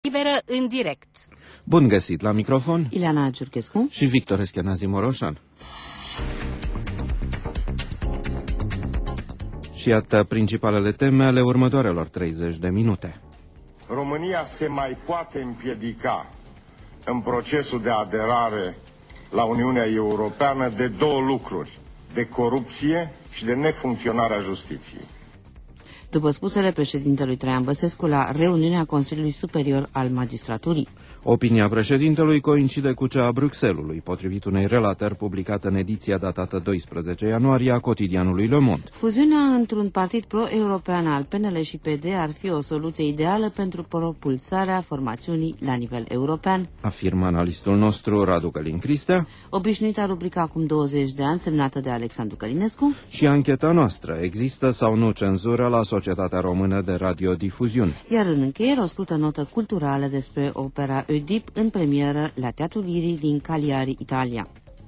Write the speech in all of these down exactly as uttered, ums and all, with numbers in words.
Liberă în direct. Bun găsit la microfon Ileana Ciurchescu și Victor Escheanazi Moroșan. Și iată principalele teme ale următoarelor treizeci de minute. România se mai poate împiedica în procesul de aderare la Uniunea Europeană de două lucruri: de corupție și de nefuncționarea justiției. După spusele președintelui Traian Băsescu la reuniunea Consiliului Superior al Magistraturii. Opinia președintelui coincide cu cea a Bruxellesului, potrivit unei relatări publicate în ediția datată doisprezece ianuarie a cotidianului Le Monde. Fuziunea într-un partid pro-european al P N L și P D ar fi o soluție ideală pentru propulsarea formațiunii la nivel european, afirmă analistul nostru Radu Călin Cristea. Obișnuita rubrică acum douăzeci de ani, semnată de Alexandru Călinescu. Și ancheta noastră: există sau nu cenzură la Societatea Română de Radiodifuziune? Iar în încheiere o scurtă notă culturală despre opera Oedip în premieră la Teatrul Lirii din Cagliari, Italia.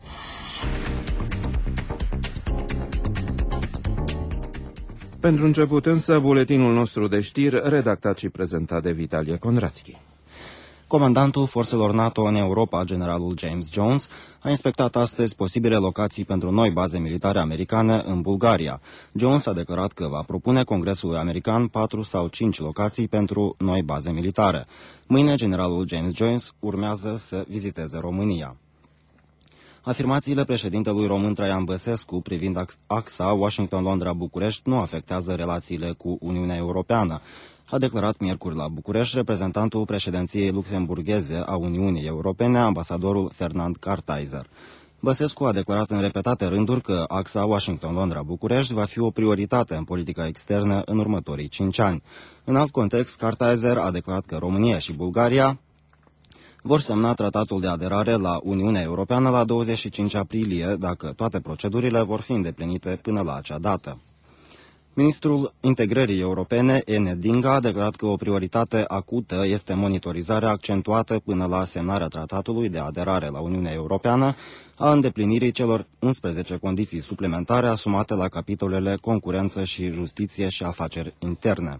Pentru început însă, buletinul nostru de știri, redactat și prezentat de Vitalie Condrațchi. Comandantul forțelor NATO în Europa, generalul James Jones, a inspectat astăzi posibile locații pentru noi baze militare americane în Bulgaria. Jones a declarat că va propune Congresului American patru sau cinci locații pentru noi baze militare. Mâine, generalul James Jones urmează să viziteze România. Afirmațiile președintelui român Traian Băsescu privind axa Washington-Londra-București nu afectează relațiile cu Uniunea Europeană, a declarat miercuri la București reprezentantul președinției luxemburgheze a Uniunii Europene, ambasadorul Fernand Karteiser. Băsescu a declarat în repetate rânduri că axa Washington-Londra-București va fi o prioritate în politica externă în următorii cinci ani. În alt context, Karteiser a declarat că România și Bulgaria vor semna tratatul de aderare la Uniunea Europeană la douăzeci și cinci aprilie, dacă toate procedurile vor fi îndeplinite până la acea dată. Ministrul Integrării Europene, Ene Dinga, a declarat că o prioritate acută este monitorizarea accentuată până la semnarea tratatului de aderare la Uniunea Europeană a îndeplinirii celor unsprezece condiții suplimentare asumate la capitolele concurență și justiție și afaceri interne.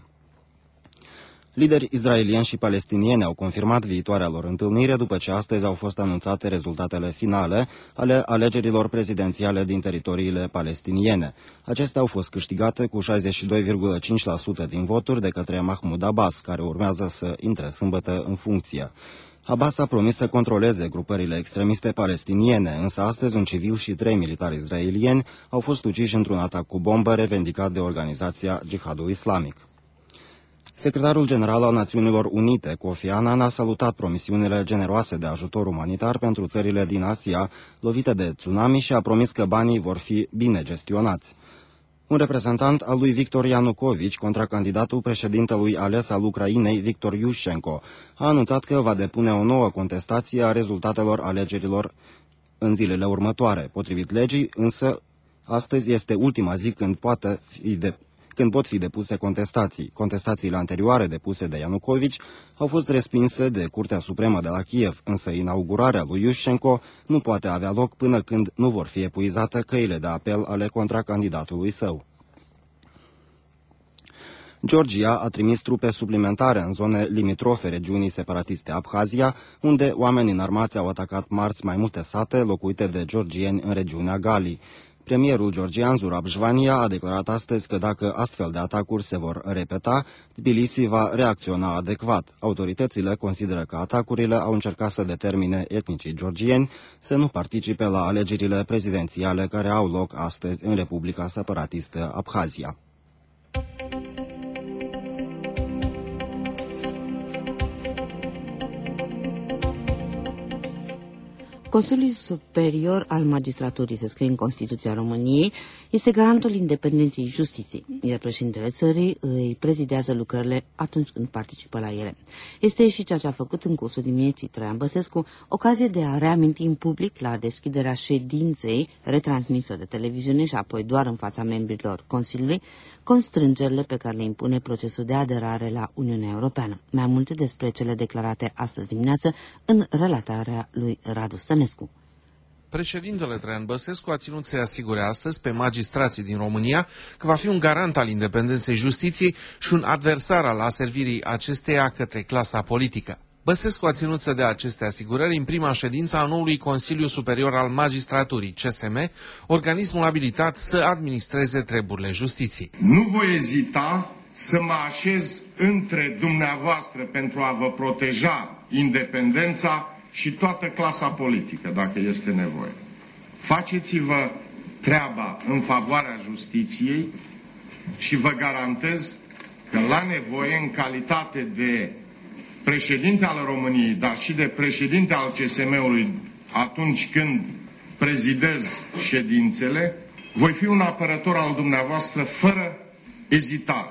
Lideri israelieni și palestinieni au confirmat viitoarea lor întâlnire după ce astăzi au fost anunțate rezultatele finale ale alegerilor prezidențiale din teritoriile palestiniene. Acestea au fost câștigate cu șaizeci și doi virgulă cinci la sută din voturi de către Mahmoud Abbas, care urmează să intre sâmbătă în funcție. Abbas a promis să controleze grupările extremiste palestiniene, însă astăzi un civil și trei militari israelieni au fost uciși într-un atac cu bombă revendicat de organizația Jihadul Islamic. Secretarul General al Națiunilor Unite, Kofi Annan, a salutat promisiunile generoase de ajutor umanitar pentru țările din Asia lovite de tsunami și a promis că banii vor fi bine gestionați. Un reprezentant al lui Victor Ianucovici, contracandidatul președintelui ales al Ucrainei, Victor Iușenko, a anunțat că va depune o nouă contestație a rezultatelor alegerilor în zilele următoare. Potrivit legii, însă, astăzi este ultima zi când poate fi de când pot fi depuse contestații. Contestațiile anterioare depuse de Ianucovici au fost respinse de Curtea Supremă de la Kiev, însă inaugurarea lui Iușenko nu poate avea loc până când nu vor fi epuizate căile de apel ale contracandidatului său. Georgia a trimis trupe suplimentare în zone limitrofe regiunii separatiste Abhazia, unde oameni înarmați au atacat marți mai multe sate locuite de georgieni în regiunea Gali. Premierul georgian Zurab Jvania a declarat astăzi că dacă astfel de atacuri se vor repeta, Tbilisi va reacționa adecvat. Autoritățile consideră că atacurile au încercat să determine etnicii georgieni să nu participe la alegerile prezidențiale care au loc astăzi în Republica Separatistă Abhazia. Consiliul Superior al Magistraturii, se scrie în Constituția României, este garantul independenței justiției, iar președintele țării îi prezidează lucrările atunci când participă la ele. Este și ceea ce a făcut în cursul dimineții Traian Băsescu, ocazie de a reaminti în public la deschiderea ședinței retransmisă de televiziune și apoi doar în fața membrilor Consiliului, constrângerile pe care le impune procesul de aderare la Uniunea Europeană. Mai multe despre cele declarate astăzi dimineață în relatarea lui Radu Stănescu. Președintele Traian Băsescu a ținut să-i asigure astăzi pe magistrații din România că va fi un garant al independenței justiției și un adversar al aservirii acesteia către clasa politică. Băsescu a ținut să dea aceste asigurări în prima ședință a noului Consiliu Superior al Magistraturii, C S M, organismul abilitat să administreze treburile justiției. Nu voi ezita să mă așez între dumneavoastră pentru a vă proteja independența și toată clasa politică, dacă este nevoie. Faceți-vă treaba în favoarea justiției și vă garantez că la nevoie, în calitate de președinte al României, dar și de președinte al C S M-ului, atunci când prezidez ședințele, voi fi un apărător al dumneavoastră fără ezitare.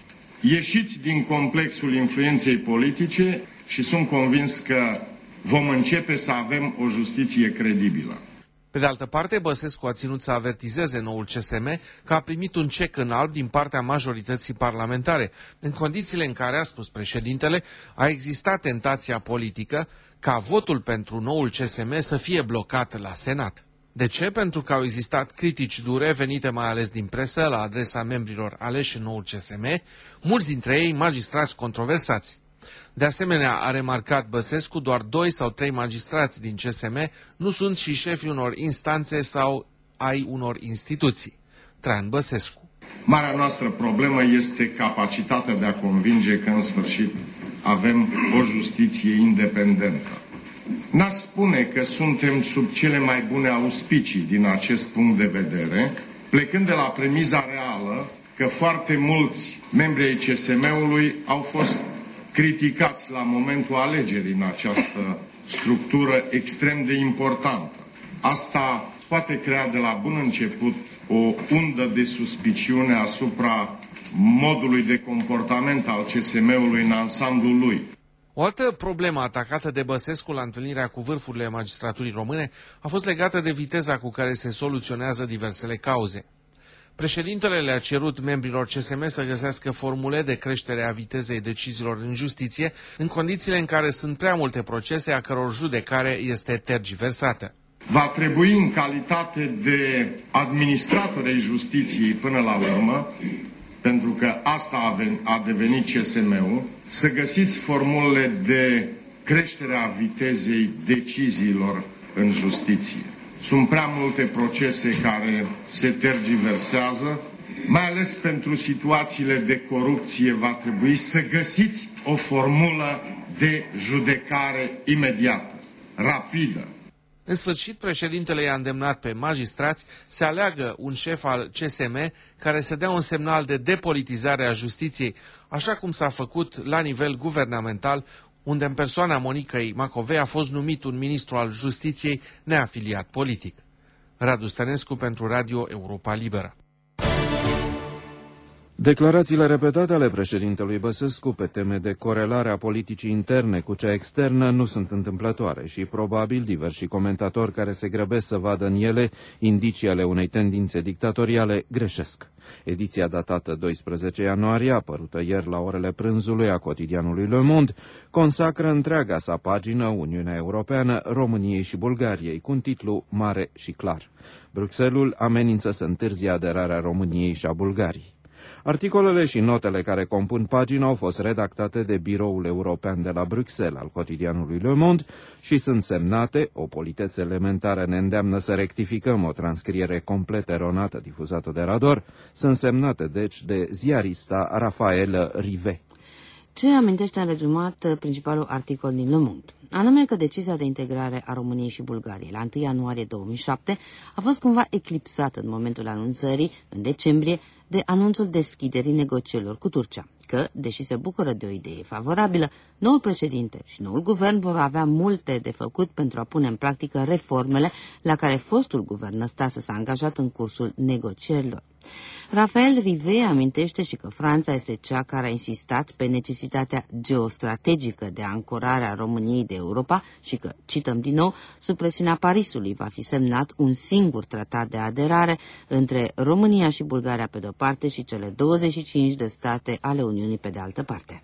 Ieșiți din complexul influenței politice și sunt convins că vom începe să avem o justiție credibilă. Pe de altă parte, Băsescu a ținut să avertizeze noul C S M că a primit un cec în alb din partea majorității parlamentare, în condițiile în care, a spus președintele, a existat tentația politică ca votul pentru noul C S M să fie blocat la Senat. De ce? Pentru că au existat critici dure venite mai ales din presă la adresa membrilor aleși în noul C S M, mulți dintre ei magistrați controversați. De asemenea, a remarcat Băsescu, doar doi sau trei magistrați din C S M nu sunt și șefii unor instanțe sau ai unor instituții. Traian Băsescu. Marea noastră problemă este capacitatea de a convinge că în sfârșit avem o justiție independentă. N-aș spune că suntem sub cele mai bune auspicii din acest punct de vedere, plecând de la premiza reală că foarte mulți membri ai C S M-ului au fost criticați la momentul alegerii în această structură extrem de importantă. Asta poate crea de la bun început o undă de suspiciune asupra modului de comportament al C S M-ului în ansamblul lui. O altă problemă atacată de Băsescu la întâlnirea cu vârfurile magistraturii române a fost legată de viteza cu care se soluționează diversele cauze. Președintele le-a cerut membrilor C S M să găsească formule de creștere a vitezei deciziilor în justiție, în condițiile în care sunt prea multe procese a căror judecare este tergiversată. Va trebui, în calitate de administrator ai justiției până la urmă, pentru că asta a devenit C S M-ul, să găsiți formulele de creștere a vitezei deciziilor în justiție. Sunt prea multe procese care se tergiversează, mai ales pentru situațiile de corupție va trebui să găsiți o formulă de judecare imediată, rapidă. În sfârșit, președintele i-a îndemnat pe magistrați să aleagă un șef al C S M care să dea un semnal de depolitizare a justiției, așa cum s-a făcut la nivel guvernamental, unde în persoana Monicăi Macovei a fost numit un ministru al justiției neafiliat politic. Radu Stănescu pentru Radio Europa Liberă. Declarațiile repetate ale președintelui Băsescu pe teme de corelare a politicii interne cu cea externă nu sunt întâmplătoare și probabil diversi comentatori care se grăbesc să vadă în ele indicii ale unei tendințe dictatoriale greșesc. Ediția datată doisprezece ianuarie, apărută ieri la orele prânzului a cotidianului Le Monde, consacră întreaga sa pagină Uniunea Europeană, României și Bulgariei, cu un titlu mare și clar. Bruxelles amenință să întârzie aderarea României și a Bulgariei. Articolele și notele care compun pagina au fost redactate de Biroul European de la Bruxelles al cotidianului Le Monde și sunt semnate, o politețe elementară ne îndeamnă să rectificăm o transcriere complet eronată difuzată de Rador, sunt semnate deci de ziarista Rafael Rive. Ce amintește în rezumat principalul articol din Le Monde? Anume că decizia de integrare a României și Bulgariei la întâi ianuarie două mii șapte a fost cumva eclipsată în momentul anunțării, în decembrie, de anunțul deschiderii negocierilor cu Turcia, că, deși se bucură de o idee favorabilă, noul președinte și noul guvern vor avea multe de făcut pentru a pune în practică reformele la care fostul guvern Năstase s-a angajat în cursul negocierilor. Rafael Rive amintește și că Franța este cea care a insistat pe necesitatea geostrategică de ancorare a României de Europa și că, cităm din nou, sub presiunea Parisului va fi semnat un singur tratat de aderare între România și Bulgaria pe de-o parte și cele douăzeci și cinci de state ale Uniunii pe de altă parte.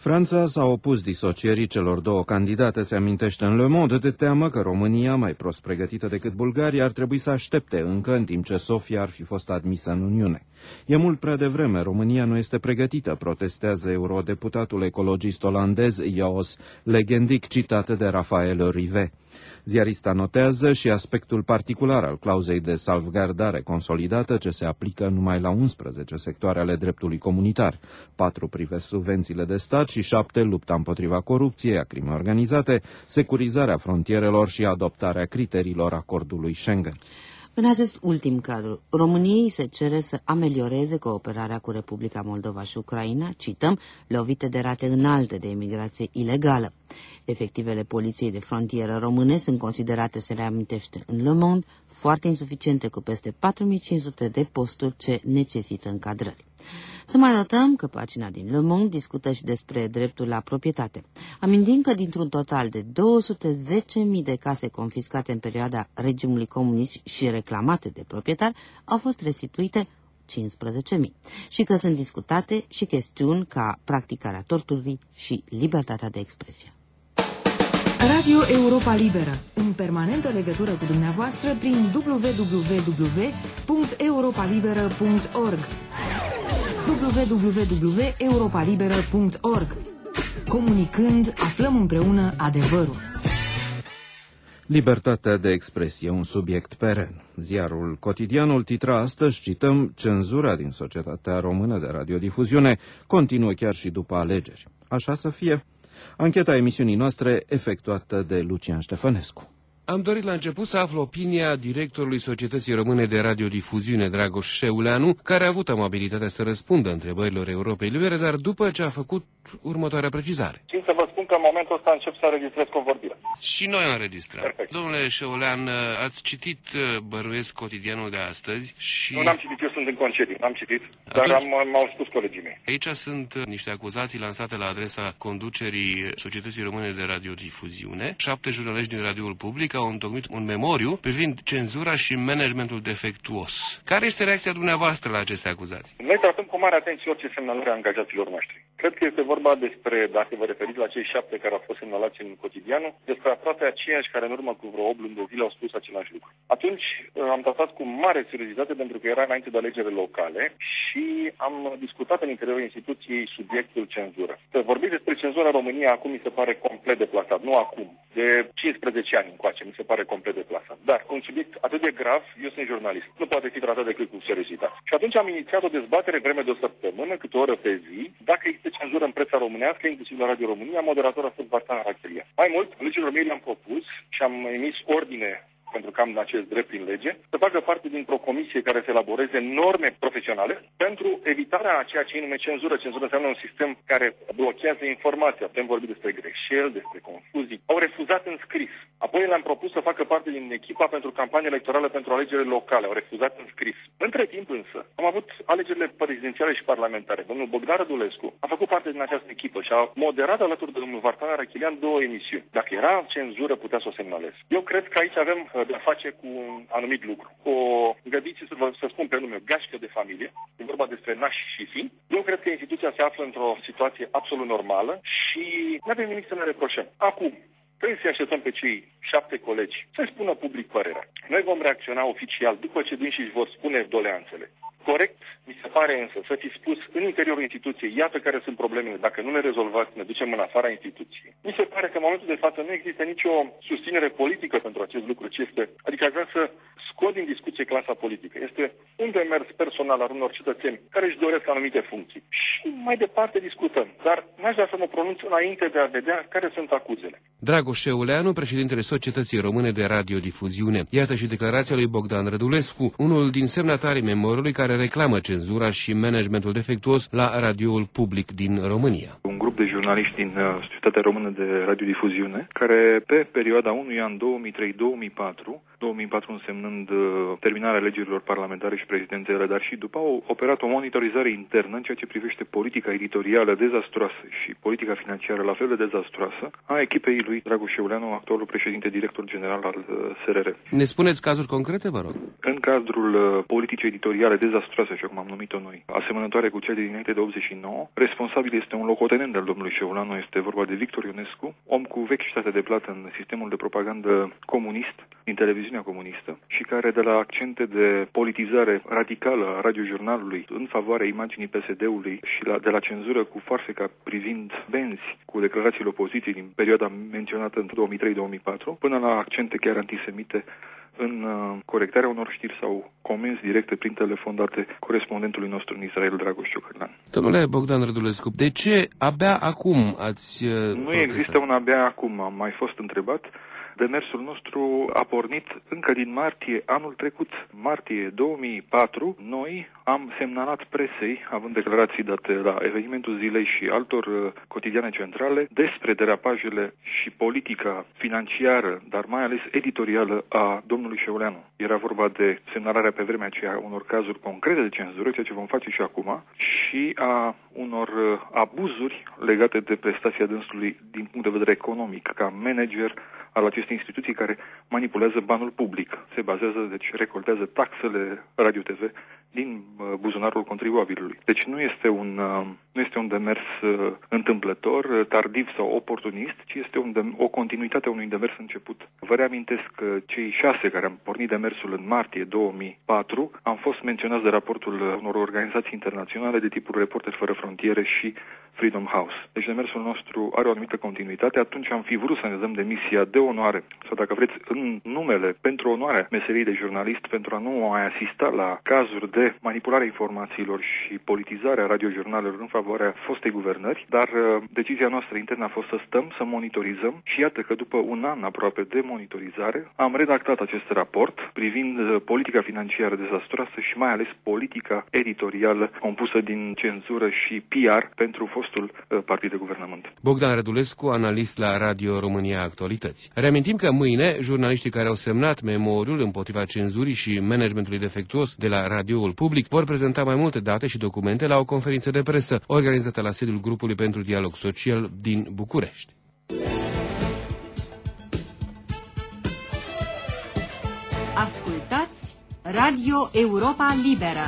Franța s-a opus disocierii celor două candidate, se amintește în Le Monde, de teamă că România, mai prost pregătită decât Bulgaria, ar trebui să aștepte încă, în timp ce Sofia ar fi fost admisă în Uniune. E mult prea devreme, România nu este pregătită, protestează eurodeputatul ecologist olandez Jos Legendic, citat de Rafael Rivet. Ziarista notează și aspectul particular al clauzei de salvgardare consolidată, ce se aplică numai la unsprezece sectoare ale dreptului comunitar. Patru privesc subvențiile de stat și șapte lupta împotriva corupției, a crimei organizate, securizarea frontierelor și adoptarea criteriilor acordului Schengen. În acest ultim cadru, României se cere să amelioreze cooperarea cu Republica Moldova și Ucraina, cităm, lovite de rate înalte de emigrație ilegală. Efectivele poliției de frontieră române sunt considerate, se reamintește în Le Monde, foarte insuficiente, cu peste patru mii cinci sute de posturi ce necesită încadrări. Să mai notăm că pagina din Le Monde discută și despre dreptul la proprietate, amintind că dintr-un total de două sute zece mii de case confiscate în perioada regimului comunist și reclamate de proprietari, au fost restituite cincisprezece mii și că sunt discutate și chestiuni ca practicarea torturii și libertatea de expresie. Radio Europa Liberă, în permanentă legătură cu dumneavoastră prin w w w punct europa liberă punct org w w w punct europa liberă punct org. Comunicând, aflăm împreună adevărul. Libertatea de expresie, un subiect peren. Ziarul Cotidianul titra astăzi, cităm, cenzura din societatea română de radiodifuziune continuă chiar și după alegeri. Așa să fie? Ancheta emisiunii noastre efectuată de Lucian Ștefănescu. Am dorit la început să aflu opinia directorului Societății Române de Radiodifuziune, Dragoș Șeuleanu, care a avut amabilitatea să răspundă întrebărilor Europei Libere, dar după ce a făcut următoarea precizare. Țin să vă spun că în momentul ăsta încep să înregistrez convorbirea. Și noi am înregistrat. Perfect. Domnule Șeulean, ați citit, bănuiesc, Cotidianul de astăzi și... Nu, n-am citit, eu sunt în concediu, n-am citit, dar Atunci... am, m-au spus colegii mei. Aici sunt niște acuzații lansate la adresa conducerii Societății Române de Radiodifuziune. Șapte jurnaliști din radioul public au întocmit un memoriu privind cenzura și managementul defectuos. Care este reacția dumneavoastră la aceste acuzații? Noi tratăm cu mare atenție orice semnalare a angajaților noștri. Cred că este vorba despre, dacă vă referiți la cei șapte care au fost semnalați în Cotidianul, despre aproape aceiași care în urmă cu vreo opt luni de zile au spus același lucru. Atunci am tratat cu mare seriozitate pentru că era înainte de alegeri locale și am discutat în interiorul instituției subiectul cenzură. Să vorbiți despre cenzura în România acum mi se pare complet deplasat, nu acum, de cincisprezece ani încoace, mi se pare complet deplasat. Dar cu un subiect atât de grav, eu sunt jurnalist, nu poate fi tratat decât cu seriozitate. Și atunci am inițiat o dezbatere vreme de o săptămână, câte o oră pe zi, dacă există cenzură în presa românească, inclusiv la Radio România, moderator a fost Vartan Rachelian. Mai mult, legilor mei le-am propus și am emis ordine, pentru că am acest drept prin lege, să facă parte dintr-o comisie care să elaboreze norme profesionale pentru evitarea a ceea ce e nume cenzură. Cenzură înseamnă un sistem care blochează informația. Putem vorbi despre greșeli, despre confuzii. Au refuzat în scris. Apoi le-am propus să facă parte din echipa pentru campanie electorală pentru alegerile locale. Au refuzat în scris. Între timp însă, am avut alegerile prezidențiale și parlamentare. Domnul Bogdan Rădulescu a făcut parte din această echipă și a moderat alături de domnul Vartan Rachelian două emisiuni. Dacă era cenzură, putea să o semnalez. Eu cred că aici avem de a face cu un anumit lucru. O, îngăduiți să vă să spun pe nume, o gașcă de familie, e vorba despre nași și fii. Eu cred că instituția se află într-o situație absolut normală și nu avem nimic să ne reproșăm. Acum, trebuie să-i așteptăm pe cei șapte colegi să-și spună public părerea. Noi vom reacționa oficial după ce dânșii își vor spune doleanțele. Corect, mi se pare însă să fi spus în interiorul instituției, iată care sunt problemele, dacă nu le rezolvați, ne ducem în afara instituției. Mi se pare că în momentul de față nu există nicio susținere politică pentru acest lucru, ci este, adică aș vrea să scot din discuție clasa politică. Este un demers personal al unor cetățeni care își doresc anumite funcții. Și mai departe discutăm, dar n-aș vrea să mă pronunț înainte de a vedea care sunt acuzele. Dragoș Șeuleanu, președintele Societății Române de Radiodifuziune. Iată și declarația lui Bogdan Rădulescu, unul din semnatarii memoriului care reclamă cenzura și managementul defectuos la radioul public din România. Un grup de jurnaliști din Societatea Română de Radiodifuziune, care pe perioada unui an două mii trei două mii patru, două mii patru însemnând terminarea alegerilor parlamentare și prezidențiale, dar și după au operat o monitorizare internă în ceea ce privește politica editorială dezastroasă și politica financiară la fel de dezastroasă a echipei lui Dragoș Șeuleanu, actualul președinte director general al S R R. Ne spuneți cazuri concrete, vă rog? În cadrul politicii editoriale dezastrate dezastroasă, așa cum am numit-o noi, asemănătoare cu cea de dinainte de optzeci și nouă. Responsabil este un locotenent al domnului Șeulanu, este vorba de Victor Ionescu, om cu vechiștate de plată în sistemul de propagandă comunist, din televiziunea comunistă, și care de la accente de politizare radicală a radiojurnalului în favoarea imaginii P S D-ului și la, de la cenzură cu Farseca privind benzi cu declarațiile opoziției din perioada menționată în două mii trei două mii patru, până la accente chiar antisemite în uh, corectarea unor știri sau comenzi directe prin telefon date corespondentului nostru în Israel, Dragoș Ciocărlan. Domnule Bogdan Rădulescu, de ce abia acum ați... Uh, nu există un abia acum, am mai fost întrebat. Demersul nostru a pornit încă din martie anul trecut. Martie două mii patru, noi am semnalat presei, având declarații date la Evenimentul Zilei și altor uh, cotidiane centrale, despre derapajele și politica financiară, dar mai ales editorială a domnului Șeulanu. Era vorba de semnalarea pe vremea aceea unor cazuri concrete de cenzură, ceea ce vom face și acum, și a unor uh, abuzuri legate de prestația dânsului din punct de vedere economic, ca manager al acestei instituții care manipulează banul public. Se bazează, deci recoltează taxele Radio-T V din uh, buzunarul contribuabilului. Deci nu este un, uh, nu este un demers uh, întâmplător, uh, tardiv sau oportunist, ci este un dem- o continuitate a unui demers început. Vă reamintesc că cei șase care am pornit demersul în martie două mii patru am fost menționați de raportul unor organizații internaționale de tipul Reporteri Fără Frontiere și Freedom House. Deci demersul nostru are o anumită continuitate. Atunci am fi vrut să ne dăm demisia de onoare, sau dacă vreți, în numele, pentru onoarea meseriei de jurnalist, pentru a nu mai asista la cazuri de manipulare informațiilor și politizarea radiojurnalelor în favoarea fostei guvernări, dar uh, decizia noastră internă a fost să stăm, să monitorizăm și iată că după un an aproape de monitorizare am redactat acest raport privind uh, politica financiară dezastroasă și mai ales politica editorială compusă din cenzură și P R pentru fostul uh, partid de guvernământ. Bogdan Rădulescu, analist la Radio România Actualități. Reamintim că mâine jurnaliștii care au semnat memoriul împotriva cenzurii și managementului defectuos de la Radioul Public vor prezenta mai multe date și documente la o conferință de presă organizată la sediul Grupului pentru Dialog Social din București. Ascultați Radio Europa Liberă.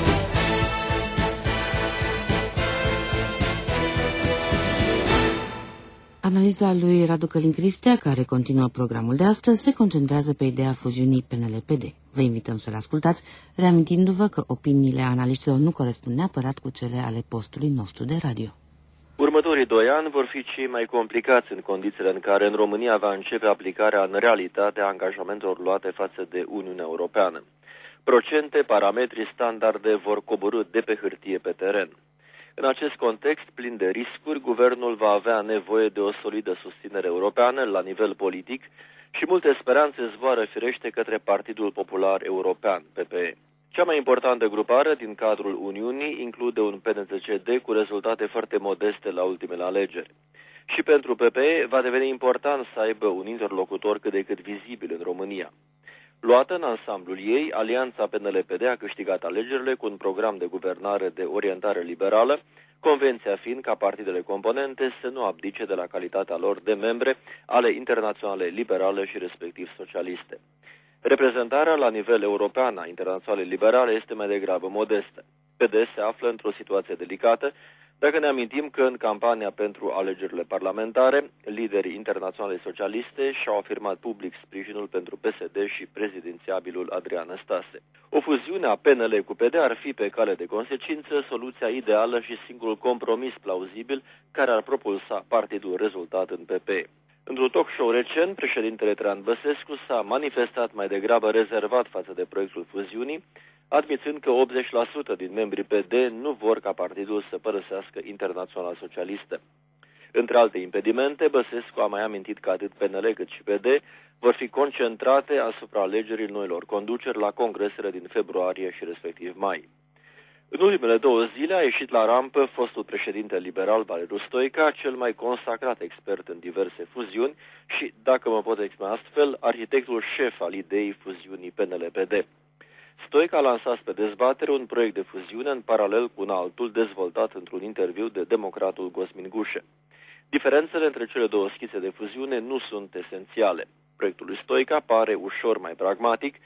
Analiza lui Radu Călin Cristea, care continuă programul de astăzi, se concentrează pe ideea fuziunii P N L P D. Vă invităm să le ascultați, reamintindu-vă că opiniile analiștilor nu corespund neapărat cu cele ale postului nostru de radio. Următorii doi ani vor fi cei mai complicați în condițiile în care în România va începe aplicarea în realitate a angajamentelor luate față de Uniunea Europeană. Procente, parametri, standarde vor coborî de pe hârtie pe teren. În acest context plin de riscuri, guvernul va avea nevoie de o solidă susținere europeană la nivel politic și multe speranțe zboară firește către Partidul Popular European, P P E. Cea mai importantă grupare din cadrul Uniunii include un P N C D cu rezultate foarte modeste la ultimele alegeri. Și pentru P P E va deveni important să aibă un interlocutor cât de cât vizibil în România. Luată în ansamblul ei, Alianța P N L P D a câștigat alegerile cu un program de guvernare de orientare liberală, convenția fiind ca partidele componente să nu abdice de la calitatea lor de membre ale internaționale liberale și respectiv socialiste. Reprezentarea la nivel european a internaționalei liberale este mai degrabă modestă. P D se află într-o situație delicată, dacă ne amintim că în campania pentru alegerile parlamentare, liderii internaționale socialiste și-au afirmat public sprijinul pentru P S D și prezidențiabilul Adrian Năstase. O fuziune a P N L cu P D ar fi pe cale de consecință soluția ideală și singurul compromis plauzibil care ar propulsa partidul rezultat în P P E. Într-un talk show recent, președintele Traian Băsescu s-a manifestat mai degrabă rezervat față de proiectul fuziunii, admițând că optzeci la sută din membrii P D nu vor ca partidul să părăsească Internaționala Socialistă. Între alte impedimente, Băsescu a mai amintit că atât P N L cât și P D vor fi concentrate asupra alegerii noilor conduceri la congresele din februarie și respectiv mai. În ultimele două zile a ieșit la rampă fostul președinte liberal Valeriu Stoica, cel mai consacrat expert în diverse fuziuni și, dacă mă pot exprima astfel, arhitectul șef al ideii fuziunii P N L P D. Stoica a lansat pe dezbatere un proiect de fuziune în paralel cu un altul dezvoltat într-un interviu de democratul Cosmin Gușe. Diferențele între cele două schițe de fuziune nu sunt esențiale. Proiectul lui Stoica pare ușor mai pragmatic,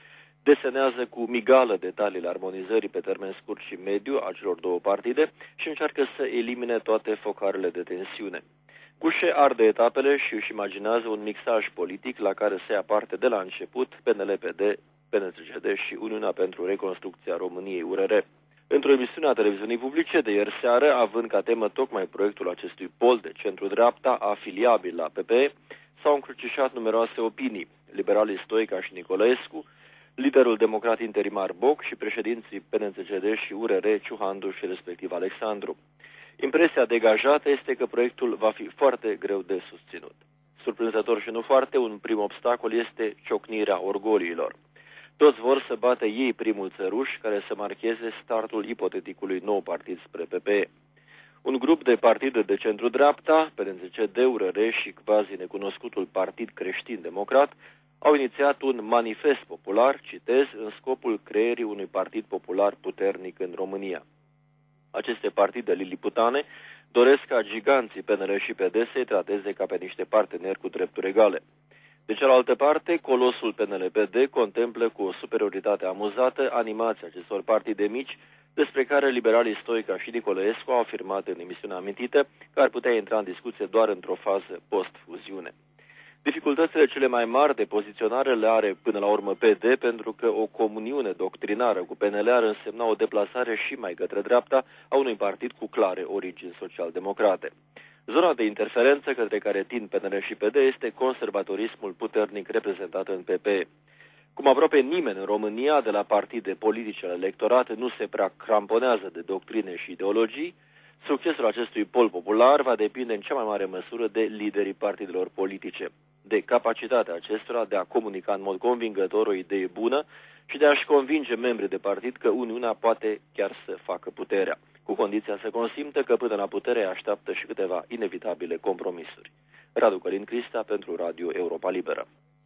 desenează cu migală detaliile armonizării pe termen scurt și mediu a celor două partide și încearcă să elimine toate focarele de tensiune. Gușe arde etapele și își imaginează un mixaj politic la care se ia parte de la început P N L P D, P N C C D și Uniunea pentru Reconstrucția României U R R. Într-o emisiune a televiziunii publice de ieri seară, având ca temă tocmai proiectul acestui pol de centru-dreapta afiliabil la P P E, s-au încrucișat numeroase opinii. Liberalii Stoica și Nicolescu, liderul democrat interimar Boc și președinții P N C C D și U R R Ciuhandu și respectiv Alexandru. Impresia degajată este că proiectul va fi foarte greu de susținut. Surprinzător și nu foarte, un prim obstacol este ciocnirea orgoliilor. Toți vor să bată ei primul țăruș care să marcheze startul ipoteticului nou partid spre P P E. Un grup de partide de centru-dreapta, P N C C D, U R R și quasi necunoscutul Partid Creștin-Democrat, au inițiat un manifest popular, citez, în scopul creierii unui partid popular puternic în România. Aceste partide liliputane doresc ca giganții P N L și P D să-i trateze ca pe niște parteneri cu drepturi egale. De cealaltă parte, colosul P N L P D contemplă cu o superioritate amuzată animația acestor partide mici, despre care liberalii Stoica și Nicolescu au afirmat în emisiunea amintită că ar putea intra în discuție doar într-o fază post-fuziune. Dificultățile cele mai mari de poziționare le are până la urmă P D, pentru că o comuniune doctrinară cu P N L ar însemna o deplasare și mai către dreapta a unui partid cu clare origini social-democrate. Zona de interferență către care tind P N L și P D este conservatorismul puternic reprezentat în P P E. Cum aproape nimeni în România, de la partide politice ale electorat, nu se prea cramponează de doctrine și ideologii, succesul acestui pol popular va depinde în cea mai mare măsură de liderii partidelor politice, de capacitatea acestora de a comunica în mod convingător o idee bună și de a-și convinge membrii de partid că Uniunea poate chiar să facă puterea, cu condiția să consimtă că până la putere așteaptă și câteva inevitabile compromisuri. Radu Călin Crista pentru Radio Europa Liberă.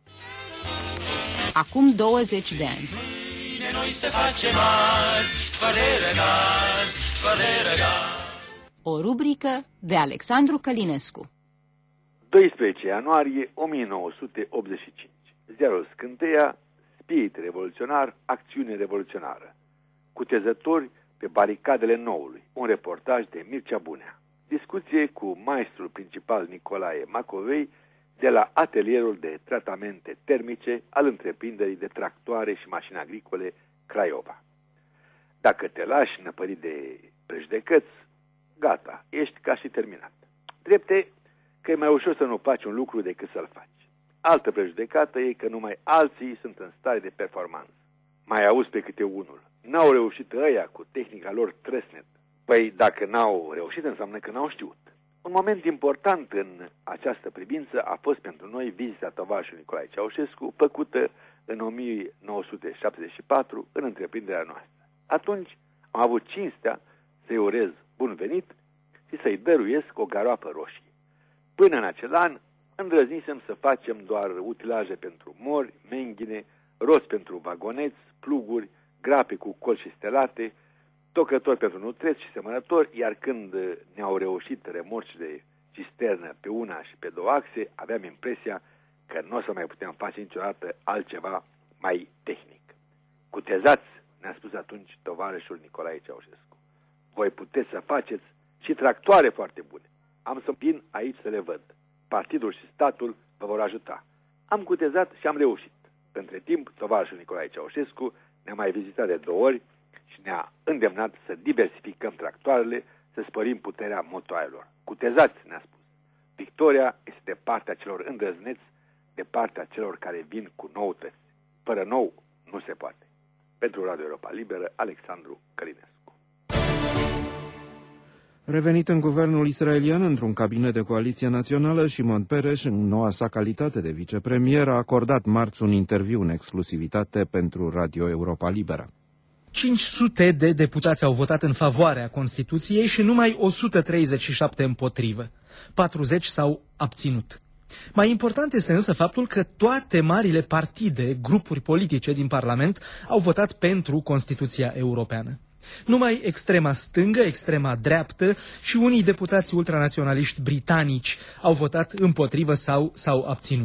Acum douăzeci de ani. Mâine noi se facem azi, fără gaz, fără gaz. O rubrică de Alexandru Călinescu. doisprezece ianuarie o mie nouă sute optzeci și cinci. Ziarul Scânteia, spirit revoluționar, acțiune revoluționară. Cutezători pe baricadele noului. Un reportaj de Mircea Bunea. Discuție cu maestrul principal Nicolae Macovei de la atelierul de tratamente termice al întreprinderii de tractoare și mașini agricole Craiova. Dacă te lași năpărit de prejudecăți, gata, ești ca și terminat. Drepte că e mai ușor să nu faci un lucru decât să-l faci. Altă prejudecată e că numai alții sunt în stare de performanță. Mai auzi pe câte unul. N-au reușit ăia cu tehnica lor trăsnet. Păi dacă n-au reușit înseamnă că n-au știut. Un moment important în această privință a fost pentru noi vizita tovarășului Nicolae Ceaușescu, făcută în o mie nouă sute șaptezeci și patru în întreprinderea noastră. Atunci am avut cinstea să-i urez bun venit și să-i dăruiesc o garoapă roșie. Până în acel an îndrăznisem să facem doar utilaje pentru mori, menghine, roți pentru vagoneți, pluguri, grape cu colți stelate, tocători pentru nutreți și semănători, iar când ne-au reușit remorcile cisternă pe una și pe două axe, aveam impresia că nu o să mai putem face niciodată altceva mai tehnic. Cutezați, ne-a spus atunci tovarășul Nicolae Ceaușescu. Voi puteți să faceți și tractoare foarte bune. Am să vin aici să le văd. Partidul și statul vă vor ajuta. Am cutezat și am reușit. Între timp, tovarășul Nicolae Ceaușescu ne-a mai vizitat de două ori și ne-a îndemnat să diversificăm tractoarele, să spărim puterea motoarelor. Cutezați, ne-a spus. Victoria este de partea celor îndrăzneți, de partea celor care vin cu noutăți. Fără nou, nu se poate. Pentru Radio Europa Liberă, Alexandru Călinescu. Revenit în guvernul israelian într-un cabinet de coaliție națională, Shimon Peres, în noua sa calitate de vicepremier, a acordat marți un interviu în exclusivitate pentru Radio Europa Liberă. cinci sute de deputați au votat în favoarea Constituției și numai o sută treizeci și șapte împotrivă. patruzeci s-au abținut. Mai important este însă faptul că toate marile partide, grupuri politice din Parlament au votat pentru Constituția Europeană. Numai extrema stângă, extrema dreaptă și unii deputați ultranaționaliști britanici au votat împotrivă sau s-au abținut.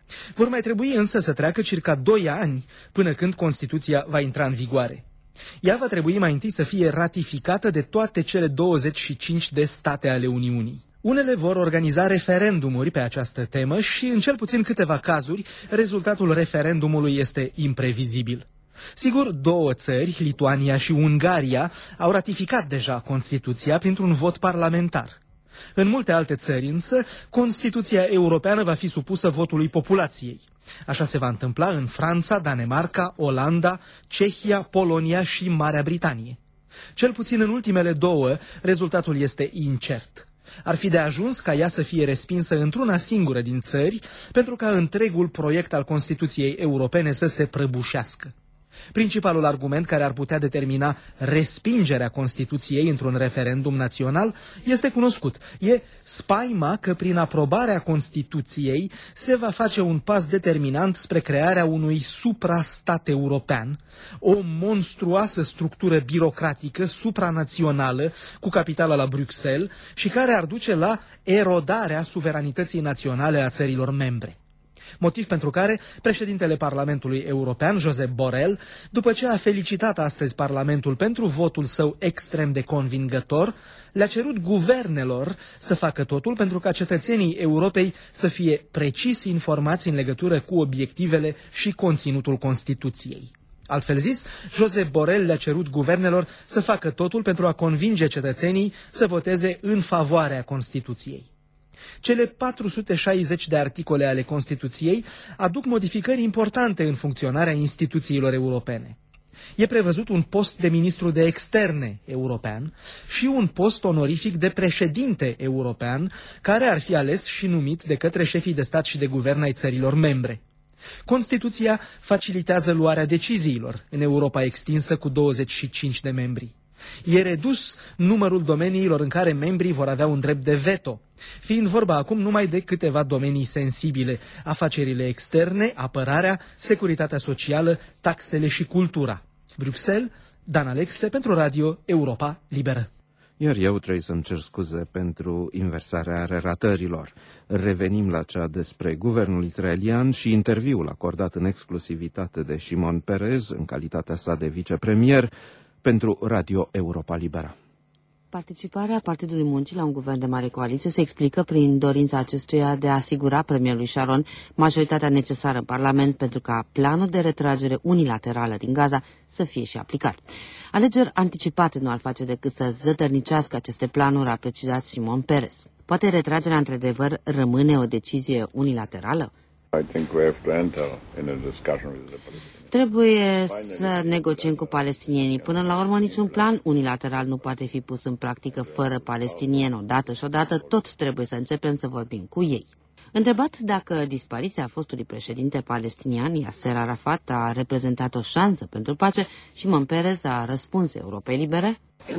Vor mai trebui însă să treacă circa doi ani până când Constituția va intra în vigoare. Ea va trebui mai întâi să fie ratificată de toate cele douăzeci și cinci de state ale Uniunii. Unele vor organiza referendumuri pe această temă și, în cel puțin câteva cazuri, rezultatul referendumului este imprevizibil. Sigur, două țări, Lituania și Ungaria, au ratificat deja Constituția printr-un vot parlamentar. În multe alte țări însă, Constituția europeană va fi supusă votului populației. Așa se va întâmpla în Franța, Danemarca, Olanda, Cehia, Polonia și Marea Britanie. Cel puțin în ultimele două, rezultatul este incert. Ar fi de ajuns ca ea să fie respinsă într-una singură din țări, pentru ca întregul proiect al Constituției europene să se prăbușească. Principalul argument care ar putea determina respingerea Constituției într-un referendum național este cunoscut. E spaima că prin aprobarea Constituției se va face un pas determinant spre crearea unui suprastat european, o monstruoasă structură birocratică supranațională cu capitala la Bruxelles și care ar duce la erodarea suveranității naționale a țărilor membre. Motiv pentru care președintele Parlamentului European, Josep Borrell, după ce a felicitat astăzi Parlamentul pentru votul său extrem de convingător, le-a cerut guvernelor să facă totul pentru ca cetățenii Europei să fie precis informați în legătură cu obiectivele și conținutul Constituției. Altfel zis, Josep Borrell le-a cerut guvernelor să facă totul pentru a convinge cetățenii să voteze în favoarea Constituției. Cele patru sute șaizeci de articole ale Constituției aduc modificări importante în funcționarea instituțiilor europene. E prevăzut un post de ministru de externe european și un post onorific de președinte european, care ar fi ales și numit de către șefii de stat și de guvern ai țărilor membre. Constituția facilitează luarea deciziilor în Europa extinsă cu douăzeci și cinci de membri. E redus numărul domeniilor în care membrii vor avea un drept de veto, fiind vorba acum numai de câteva domenii sensibile: afacerile externe, apărarea, securitatea socială, taxele și cultura. Bruxelles, Dan Alexe pentru Radio Europa Liberă. Iar eu trebuie să-mi cer scuze pentru inversarea relatărilor. Revenim la cea despre guvernul israelian și interviul acordat în exclusivitate de Shimon Peres, în calitatea sa de vicepremier, pentru Radio Europa Liberă. Participarea Partidului Muncii la un guvern de mare coaliție se explică prin dorința acestuia de a asigura premierului Sharon majoritatea necesară în Parlament pentru ca planul de retragere unilaterală din Gaza să fie și aplicat. Alegeri anticipate nu ar face decât să zădărnicească aceste planuri, a precizat Shimon Peres. Poate retragerea într-adevăr rămâne o decizie unilaterală? I think we have to enter in a discussion with the Palestinians. Trebuie să negociem cu palestinienii. Până la urmă, niciun plan unilateral nu poate fi pus în practică fără palestinieni. Odată și odată tot trebuie să începem să vorbim cu ei. Întrebat dacă dispariția fostului președinte palestinian, Yasser Arafat, a reprezentat o șansă pentru pace, Shimon Peres a răspuns Europei Libere: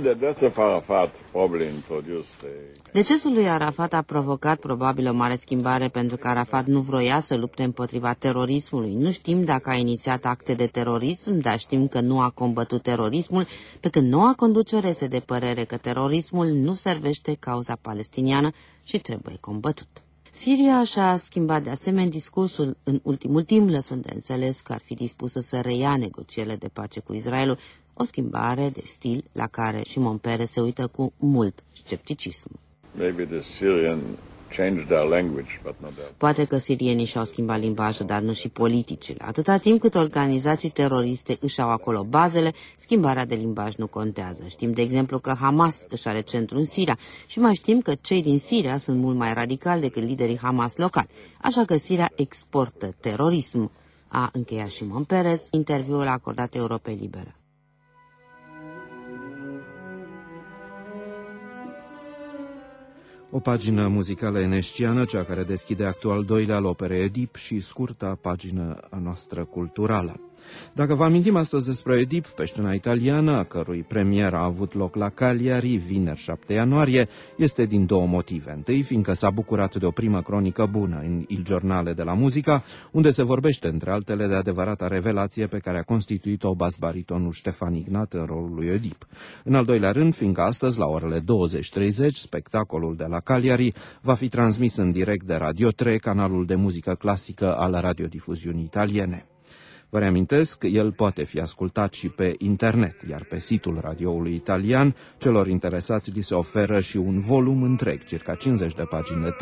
decesul lui Arafat a provocat probabil o mare schimbare, pentru că Arafat nu vroia să lupte împotriva terorismului. Nu știm dacă a inițiat acte de terorism, dar știm că nu a combătut terorismul, pe când noua conducere este de părere că terorismul nu servește cauza palestiniană și trebuie combătut. Siria și-a schimbat de asemenea discursul în ultimul timp, lăsând de înțeles că ar fi dispusă să reia negocierile de pace cu Israelul, o schimbare de stil la care Shimon Peres se uită cu mult scepticism. Poate că sirienii și-au schimbat limbajul, dar nu și politicile. Atâta timp cât organizații teroriste își au acolo bazele, schimbarea de limbaj nu contează. Știm, de exemplu, că Hamas își are centru în Siria și mai știm că cei din Siria sunt mult mai radicali decât liderii Hamas locali. Așa că Siria exportă terorism, a încheiat Shimon Peres interviul acordat Europei Libere. O pagină muzicală enesciană, cea care deschide actual doilea al operei Edip și scurta pagină a noastră culturală. Dacă vă amintim astăzi despre Oedip, pe scena italiană, a cărui premieră a avut loc la Cagliari, vineri șapte ianuarie, este din două motive. Întâi, fiindcă s-a bucurat de o primă cronică bună în Il Giornale de la Muzica, unde se vorbește, între altele, de adevărata revelație pe care a constituit-o bas-baritonul Ștefan Ignat în rolul lui Oedip. În al doilea rând, fiindcă astăzi, la orele douăzeci și treizeci, spectacolul de la Cagliari va fi transmis în direct de Radio trei, canalul de muzică clasică al radiodifuziunii italiene. Vă reamintesc, el poate fi ascultat și pe internet, iar pe site-ul radioului italian, celor interesați li se oferă și un volum întreg, circa cincizeci de pagini de